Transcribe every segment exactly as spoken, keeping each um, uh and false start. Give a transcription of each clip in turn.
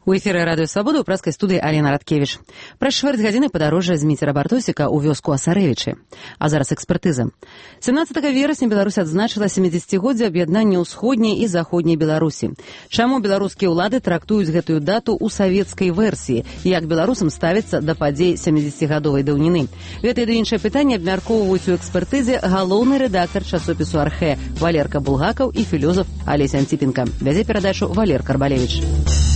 У эфіры радыё Свабода ў праскай студыі Алена Радкевіч. Праз чвэрць гадзіны падарожжа з Міцера Бартосіка ў вёску Асарэвічы. А зараз экспертыза. семнадцатага верасня Беларусь адзначыла сямідзесяцігоддзе аб'яднання ўсходняй і заходняй Беларусі. Чаму беларускія ўлады трактуюць гэтую дату ў савецкай версіі? Як беларусам ставіцца да падзей сямідзесяцігадовай даўніны? Гэтыя ды іншыя пытанні абмяркоўваюць у экспертызе галоўны рэдактар часопісу «Архэ» Валерка Булгакаў і філёзаф Алесь Анціпенка. Вядзе перадачу Валер Карбалевіч.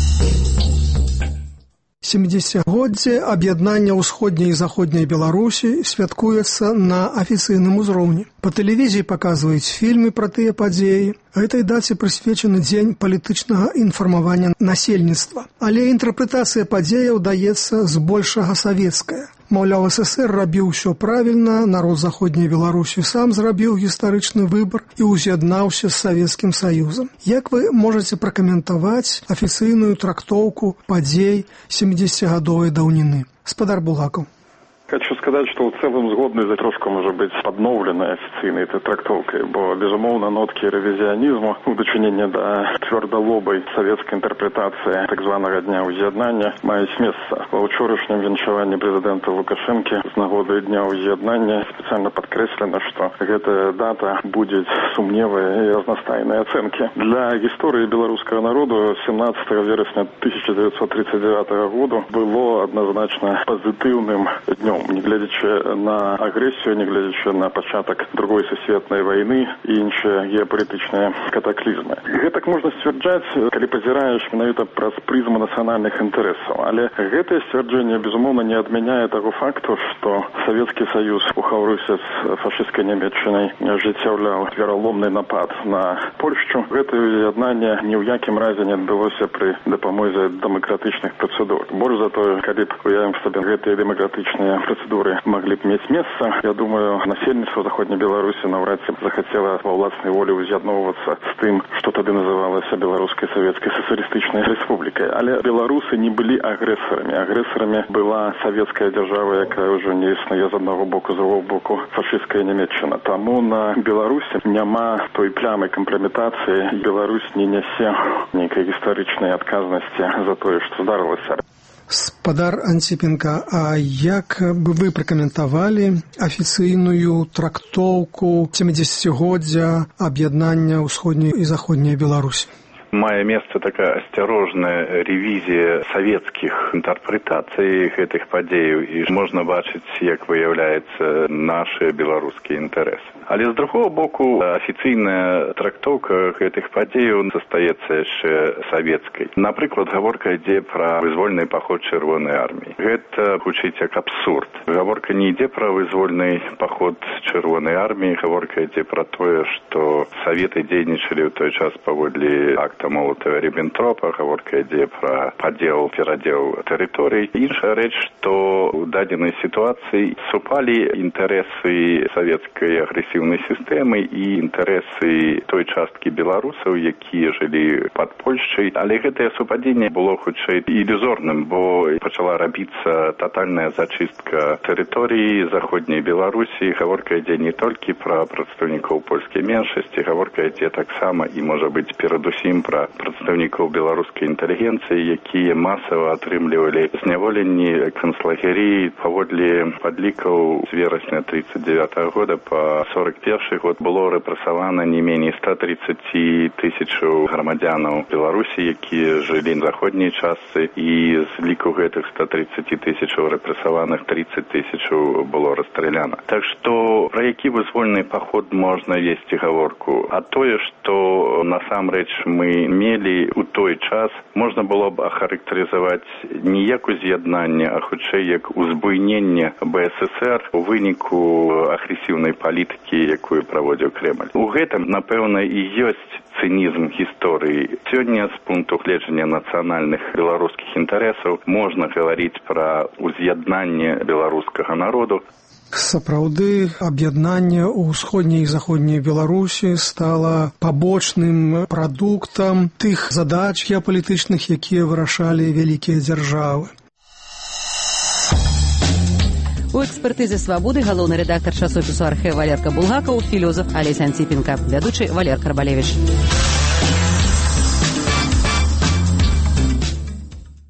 сямідзесяцігоддзе аб'яднання ўсходняй і заходняй Беларусі святкуецца на афіцыйным узроўні. Па тэлевізіі паказваюць фільмы пра тыя падзеі. Гэтай даце прысвечаны дзень палітычнага інфармавання насельніцтва. Але інтэрпрэтацыя падзеяў даецца збольшага савецкая. Маўляў, СССР рабіў усё правільна, народ заходняй Беларусі сам зрабіў гістарычны выбар і ўз'яднаўся з Савецкім Саюзам. Як вы можаце пракаментаваць афіцыйную трактоўку падзей сямідзесяцігадовай даўніны? Спадар Булгакаў. Хочу сказать, что в целом згодны за трошку может быть подновленной официальной этой трактовкой, бо, безумовно, нотки ревизионизму у дочинения до твердолобой советской интерпретации так званого дня уз'яднання мають місце. По вчорашнім віншаванні президента Лукашенки з нагоди дня уз'яднання специально подкреслено, что эта дата будет сумневой и разнастайной оценки. Для истории белорусского народа семнадцатого вересня тысяча девятьсот тридцать девятого года было однозначно позитивным днем. Не глядячи на агрессию, не глядячи на початок другой сусветной войны и іншыя геополітычныя катаклізмы. Гэтак можна сцвярджаць, калі пазіраеш менавіта праз прызму нацыянальных інтарэсаў. Але гэтае сцвярджэнне, безумоўна, не адмяняе таго факту, што Савецкі Саюз у хаўрусе з фашысцкай Нямецчынай ажыццяўляў вераломны напад на Польшчу. Гэтае уз'яднанне ні ў якім разе не адбылося пры дапамозе дэмакратычных працэдур. Больш за тое, калі б уявім сабе гэтыя дэмакратычныя процедуры могли бы иметь место. Я думаю, насельніцтва Заходней Беларуси навряд ці захотела во властной воле уз'ядноўвацца с тым, что тады называлася Белорусской Советской Социалистичной Республикой. Але белорусы не были агрессорами. Агрессорами была советская держава, якая уже не існуе з одного боку, з другого боку фашистская Нямецчына. Тому на Беларусі няма той плямы компрометации. Беларусь не нясе нейкай гістарычнай адказнасці за тое, што здарылася. Спадар Анціпенка, а як бы вы пракаментавалі афіцыйную трактоўку сямідзесяцігоддзя аб'яднання ўсходняй і заходняй Беларусі? Мае месца такая асцярожная рэвізія савецкіх інтэрпрэтацый гэтых падзеяў, і можна бачыць, як выяўляецца нашы беларускія інтарэсы. Але з другого боку, афіцыйная трактоўка гэтых падзеяў застаецца яшчэ савецкай. Напрыклад, гаворка ідзе пра вызвольны паход чырвонай арміі. Гэта гучыць як абсурд. Гаворка не ідзе пра вызвольны паход чырвонай арміі, гаворка ідзе пра тое, што саветы дзейнічалі ў той час паводле акта Молотава-Ріббентропа, гаворка ідзе пра падзел, перадзел тэрыторый. Іншая рэч, што ў дадзенай сітуацыі супалі інтарэсы савецкай агрэсіўнай сістэмы і інтарэсы той часткі беларусаў, якія жылі пад Польшчай. Але гэтае супадзенне было хутчэй ілюзорным, бо пачала рабіцца татальная зачыстка тэрыторыі заходняй Беларусі. Гаворка ідзе не толькі пра прадстаўнікоў польскай меншасці, гаворка ідзе таксама і, можа быць, перадусім пра прадстаўнікоў беларускай інтэлігенцыі, якія масава атрымлівалі зняволенні канцлагерыі. Паводле падлікаў з верасня тридцать девятого года па сорок першы год было рэпрэсавана не меней ста тридцать тысячаў грамадзянаў Беларусі, якія жылі на заходняй частцы, і з ліку гэтых ста тридцать тысячаў рэпрэсаваных тридцать тысячаў было расстраляна. Так што пра які вызвольны паход можна весці гаворку? А тое, што насамрэч мы мелі ў той час, можна было б ахарактарызаваць не як уз'яднанне, а хутчэй як узбуйненне БССР у выніку агрэсіўнай палітыкі, якую праводзіў Кремль. У гэтым, напэўна, і ёсць цынізм гісторыі. Сёння з пункту гледжання нацыянальных беларускіх інтарэсаў можна гаварыць пра уз'яднанне беларускага народу. Сапраўды, аб'яднанне ў усходняй і заходняй Беларусі стала пабочным прадуктам тых задач геапалітычных, якія вырашалі вялікія дзяржавы. У экспертызе «Свабоды» галоўны рэдактар часопісу «Архэ» Валерка Булгакаў, філёзаф Алесь Анціпенка, вядучы Валер Карбалевіч.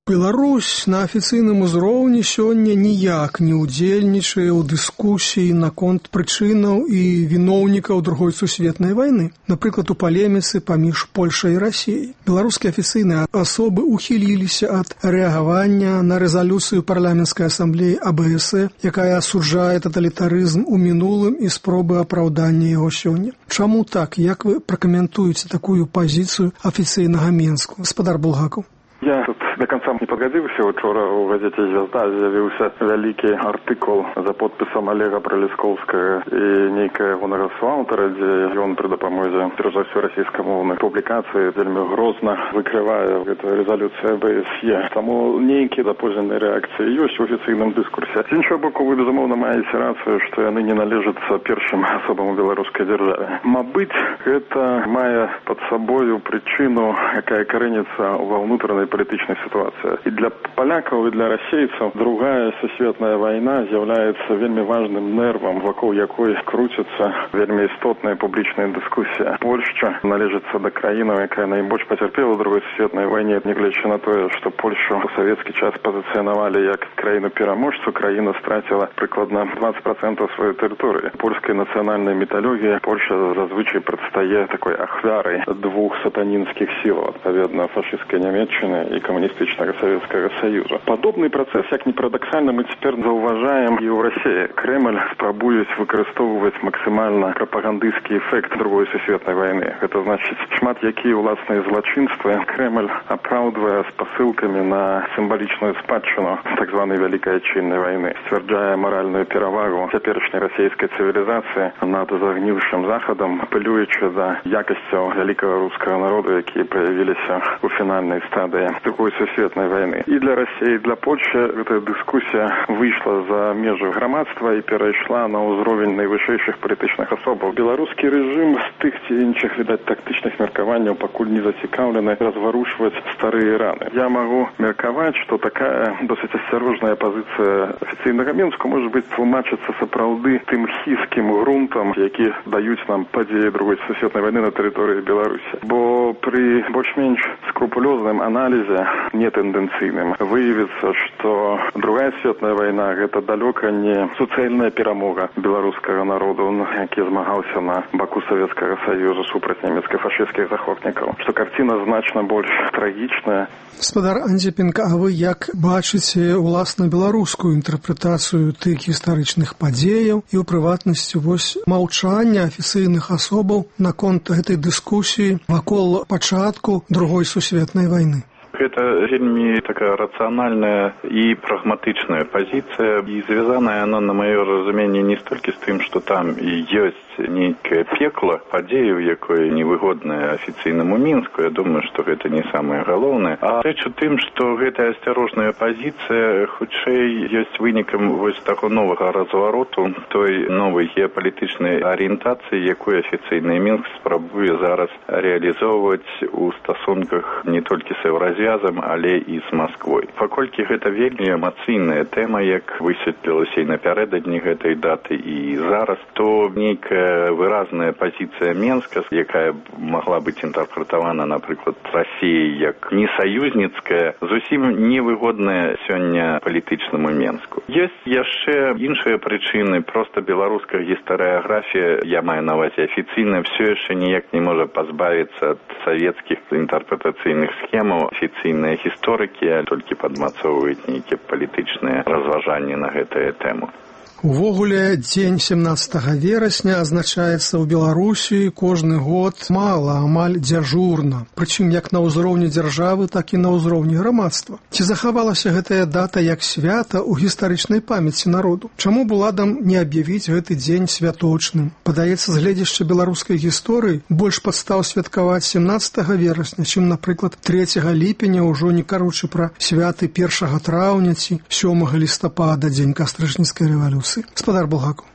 Беларусь на афіцыйным узроўні сёння ніяк не ўдзельнічае ў дыскусіі наконт прычынаў і віноўнікаў другой сусветнай вайны, напрыклад, у палеміцы паміж Польшай і Расіяй. Беларускія афіцыйныя асобы ухіліліся ад рэагавання на рэзалюцыю парламенцкай асамблеі А Бэ Эс Э, якая асуджае таталітарызм у мінулым і спробы апраўдання яго сёння. Чаму так? Як вы пракаментуеце такую пазіцыю афіцыйнага Менску? Гаспадар Булгакаў. Я тут до конца не подгадзіўся. Учора ў газеце «Звезда» з'явіўся вялікі артыкул за подпісам Олега Пролескоўскага і нейкая ягонага суаўтара, дзе ён пры дапамозе перш расійскамоўных публікацый вельмі грозна выкрывае гэту рэзалюцыю А Бэ Эс Е. Таму нейкія запозненыя рэакцыі ёсць у афіцыйным дыскурсе. З іншага боку, вы, безумоўна, маеце рацыю, што яны не належацца першым асобам у беларускай дзяржаве. Мабыць, гэта мае пад сабою прычыну, якая карэніцца ва ўнутранай палітычнай сітуацыі. І для палякаў, і для расейцаў другая сусветная вайна з'яўляецца вельмі важным нервам, вакол якой круціцца вельмі істотная публічная дыскусія. Польшча належыцца да краінаў, якая найбольш пацярпела ў другой сусветнай вайне, нягледзячы на тое, што Польшу у савецкі час пазіцыянавалі як краіну-пераможцу, краіна страціла прыкладна двадцать процентов сваёй тэрыторыі. Польскай нацыянальнай міталогіі Польша зазвычай прадстае такой ахвярай двух сатанінскіх сілаў, адпаведна фашысцкай Нямецчыны і камуністычнага Савецкага Саюза. Падобны працэс, як ні парадаксальна, мы цяпер заўважаем і ў Расіі. Крэмль спрабуюць выкарыстоўваць максімальна прапагандысцкі эфект другой сусветнай вайны. Гэта значыць, шмат якія ўласныя злачынствы Крэмль апраўдвае спасылкамі на сімвалічную спадчыну так званай вялікай адчыннай вайны, сцвярджае маральную перавагу цяперашняй расійскай цывілізацыі над загніўшым захадам, апелюючы да якасцяў вялікага рускага народу, якія праявіліся у фінальнай стадыі другой сусветнай вайны. І для Расіі, і для Польшчы гэтая дыскусія выйшла за межы грамадства і перайшла на ўзровень найвышэйшых палітычных асобаў. Беларускі рэжым з тых ці іншых, відаць, тактычных меркаванняў пакуль не зацікаўлены разварушваць старыя раны. Я магу меркаваць, што такая досыць асцярожная пазіцыя афіцыйнага Менску можа быць тлумачыцца сапраўды тым хіскім грунтам, які даюць нам падзеі другой сусветнай вайны на тэрыторыі Беларусі. Бо пры больш-менш скрупулёзным аналізе, не тэндэнцыйным, выявіцца, што другая сусветная вайна — гэта далёка не суцэльная перамога беларускага народу, які змагаўся на баку Савецкага Саюза супраць нямецка-фашысцкіх захопнікаў, што карціна значна больш трагічная. Гаспадар Андзіпенка, а вы як бачыце уласна беларускую інтэрпрэтацыю тых гістарычных падзеяў і ў прыватнасці вось маўчання афіцыйных асобаў наконт гэтай дыскусіі вакол пачатку другой сусветнай вайны? Гэта вельмі такая рацыянальная і прагматычная пазіцыя, і звязаная она, на маё разуменне, не столькі з тым, што там і ёсць нейкае пекла падзеяў, якое невыгоднае афіцыйнаму Мінску. Я думаю, што гэта не самае галоўнае. А рэч у тым, што гэтая асцярожная пазіцыя хутчэй ёсць вынікам вось таго новага развароту, той новай геапалітычнай арыентацыі, якую афіцыйны Мінск спрабуе зараз рэалізоўваць у стасунках не толькі з Еўразіязам, але і з Масквой. Паколькі гэта вельмі эмацыйная тэма, як высветлілася і напярэдадні гэтай даты, і зараз, то нейкая выразная пазіцыя Менска, якая магла быць інтэрпрэтавана, напрыклад, Расіяй як несаюзніцкая, зусім невыгодная сёння палітычнаму Менску. Ёсць яшчэ іншыя прычыны. Проста беларуская гістарыяграфія, я маю на ўвазе афіцыйна, все яшчэ ніяк не можа пазбавіцца ад савецкіх інтэрпрэтацыйных схемаў. Афіцыйныя гісторыкі толькі падмацоўваюць нейкія палітычныя разважанні на гэтую тэму. Увогуле, дзень семнаццатага верасня азначаецца ў Беларусі кожны год мала, амаль дзяжурна, прычым як на ўзроўні дзяржавы, так і на ўзроўні грамадства. Ці захавалася гэтая дата як свята ў гістарычнай памяці народу? Чаму б уладам не аб'явіць гэты дзень святочным? Падаецца, з гледзяшча беларускай гісторыі, больш падстаў святкаваць семнаццатага верасня, чым, напрыклад, трэцяга ліпеня, ўжо не кажучы пра святы першага траўня ці сёмага лістапада, дзень кастрычніцкай рэвалюцыі. Гаспадар Булгакаў.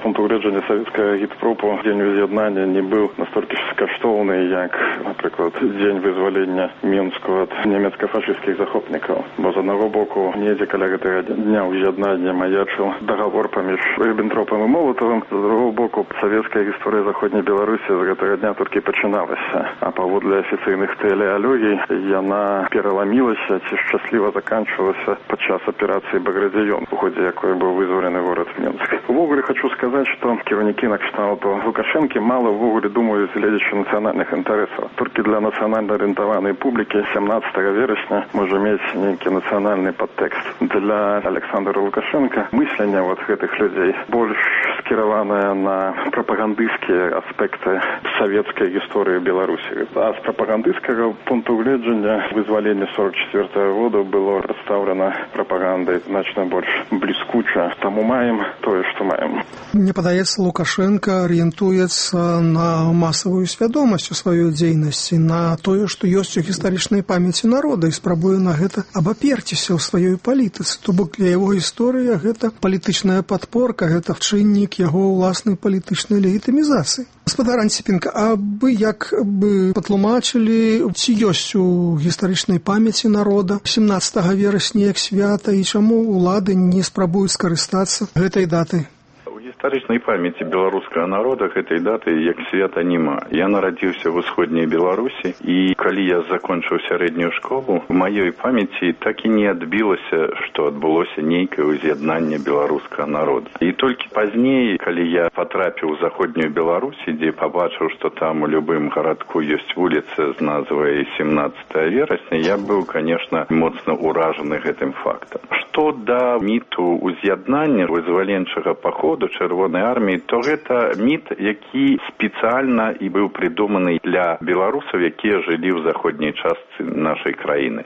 пункту гледжання савецкага гідпропу дзень уз'яднання не быў настолькі каштоўны, як, напрыклад, дзень вызвалення Мінску ад нямецка-фашысцкіх захопнікаў. Бо з аднаго боку, недзе каля гэтага дня уз'яднання маячыў дагавор паміж Ріббентропам і Молатавым, з другого боку, савецкая гісторыя заходняй Беларусі з гэтага дня толькі пачыналася. А паводле афіцыйных тэлеалогій яна пераламілася ці шчасліва заканчвалася падчас аперацыі «Баградзіён», у ходзе якой быў вызвалены горад Мінск. Увогуле хочу сказаць, што кіраўнікі накшталту Лукашэнкі мала ўвогуле думаюць, гледзячы нацыянальных інтарэсаў. Толькі для нацыянальна арыентаванай публікі сямнаццатага верасня можа мець нейкі нацыянальны падтэкст. Для Александра Лукашенка мысленне вот гэтых людзей больш скіраванае на прапагандысцкія аспекты савецкай гісторыі Беларусі. А з прапагандысцкага пункту гледжання вызваленне сорок четвёртага года было прадстаўлена прапагандай значна больш бліскуча. Таму маем тое, што маем. Мне падаецца, Лукашенко арыентуецца на масавую свядомасць у сваёй дзейнасці, на тое, што ёсць у гістарычнай памяці народа, і спрабуе на гэта абаперціся ў сваёй палітыцы. То бок для яго гісторыя гэта палітычная падпорка, гэта чыннік яго ўласнай палітычнай легітымізацыі. Гаспадар Антипенко, а вы як бы патлумачылі, ці ёсць у гістарычнай памяці народа сямнаццатага верасня як свята, і чаму улады не спрабуюць скарыстацца гэтай датай? У гістарычнай памяці беларускага народа гэтай даты як свята няма. Я нарадзіўся в усходняй Беларусі, і калі я закончыў сярэднюю школу, у маёй памяці так і не адбілася, што адбылося нейкае ўз'яднанне беларускага народа. І толькі пазней, калі я патрапіў у заходнюю Беларусі, дзе пабачыў, што там у любым гарадку ёсць вуліца з назвай семнаццатага верасня, я быў, конечно, моцна ўражаны гэтым фактам. Што да міту ўз'яднання вызваленчага паходу Чырвонай арміі, то гэта міт, які спецыяльна і быў прыдуманы для беларусаў, якія жылі ў заходняй частцы нашай краіны.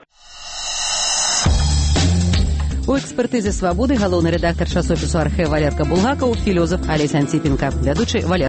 У экспертызе «Свабоды» галоўны рэдактар часопісу «Архэ» Валерка Булгакаў, філёзаф Алесь Антипенко, вядучы Валерка